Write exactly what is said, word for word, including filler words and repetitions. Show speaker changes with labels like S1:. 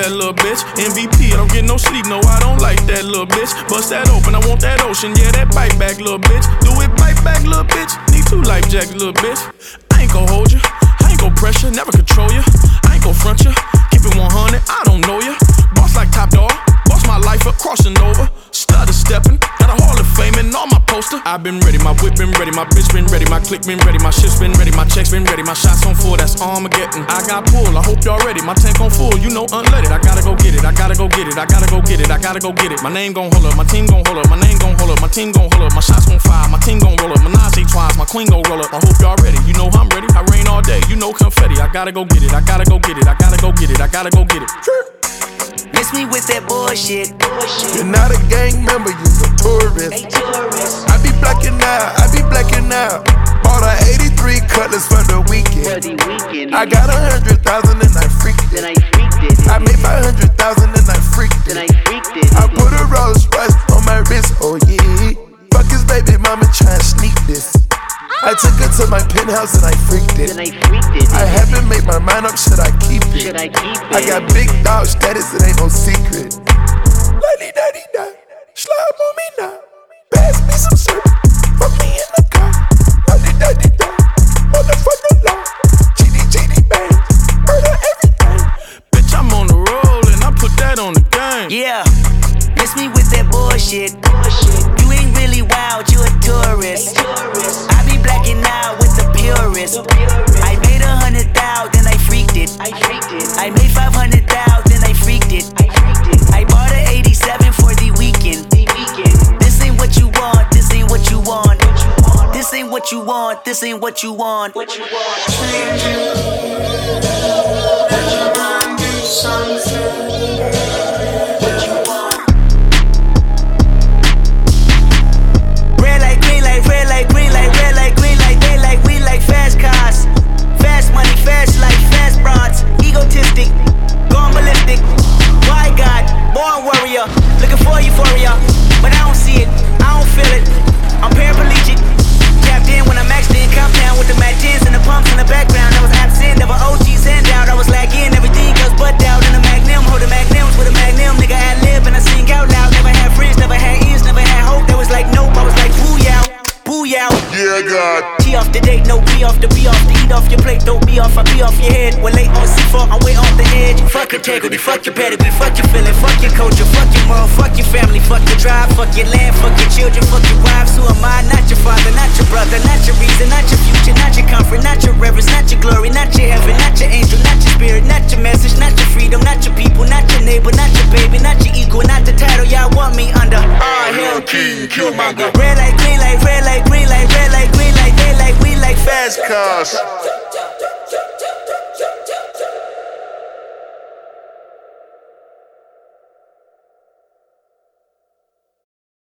S1: that little bitch. M V P, I don't get no sleep, no, I don't like that little bitch. Bust that open, I want that ocean, yeah, that bite back, little bitch. Do it bite back, little bitch. Need two life jacks, little bitch. I ain't gon' hold you, I ain't gon' pressure, never control you. I ain't gon' front you, keep it one hundred, I don't know you. Boss like Top Dog, boss my life up, crossing over. Stutter stepping, got a Hall of Fame and all my poster. I've been ready, my whip been ready, my bitch been ready, my click been ready, my shit's been ready, my checks been ready, my shots on full, that's Armageddon. I got pull, I hope y'all ready, my tank on full, you know unleaded. I gotta go get it, I gotta go get it, I gotta go get it, I gotta go get it. My name gon' hold up, my team gon' hold up, my name gon' hold up, my team gon' hold up, my shots gon' fire, my team gon' roll up, Menage twice, my queen gon' roll up. I hope y'all ready, you know I'm ready, I rain all day, you know confetti. I gotta go get it, I gotta go get it, I gotta go get it, I gotta go get it.
S2: Miss me with that bullshit.
S3: You're not a gang member, you're a tourist.
S2: Hey, tourist.
S3: I be blacking out, I be blacking out. Bought a eighty-three Cutlass for the weekend.
S2: For the weekend.
S3: I got a hundred thousand and I freaked it.
S2: Then I freaked it.
S3: I made five hundred thousand and I freaked it.
S2: Then I freaked it.
S3: I put a Rolls Royce on my wrist, oh yeah. Fuck his baby mama tryna sneak this. I took her to my penthouse and I freaked it.
S2: Then I freaked it.
S3: I haven't made my mind up, should I keep it?
S2: Should I keep it?
S3: I got big dog status, it ain't no secret. Lady daddy da, slime on me now. Pass me some syrup, fuck me in the car. Lady daddy da, motherfucker law. G D G D bang, murder everything.
S1: Bitch, I'm on the roll and I put that on the game.
S2: Yeah, miss me with that bullshit. bullshit. You ain't really wild, you a tourist. tourist. I be blacking out with the purist. purist. I made a hundred thousand, then I freaked it. I freaked it. I made five hundred thousand, then I freaked it. I freaked it. I bought an eighty-seven for the weekend. The weekend. This ain't what you want. This ain't what you want. What you want. This ain't what you want. This ain't what you want. What you want? Change it. That you wanna do something. Egotistic, going ballistic. Why God, born warrior, looking for euphoria, but I don't see it, I don't feel it. I'm paraplegic, tapped in when I maxed in, compound with the Mac tens and the pumps in the background. I was absent, never O Gs handout. I was lacking, everything goes butt out in the Magnum, holding magnums with a Magnum. Nigga ad lib and I sing out loud. Never had friends, never had ears, never had hope. That was like nope, I was like booyah, booyah.
S3: Yeah, God.
S2: T off the date, no be off the be off the eat off your plate, don't be off, I be off your head. We're late on C four, I'm way off the edge. Fuck integrity, fuck your pedigree, fuck your feeling, fuck your culture, fuck your mom, fuck your family, fuck your drive, fuck your land, fuck your children, fuck your wives. Who am I? Not your father, not your brother, not your reason, not your future, not your comfort, not your reverence, not your glory, not your heaven, not your angel, not your spirit, not your message, not your freedom, not your people, not your neighbor, not your baby, not your equal, not the title y'all want me under. Ah, hell, king, Killmonger. Red light, green light, red light, green light, red light, green light, they like, we like fast cars.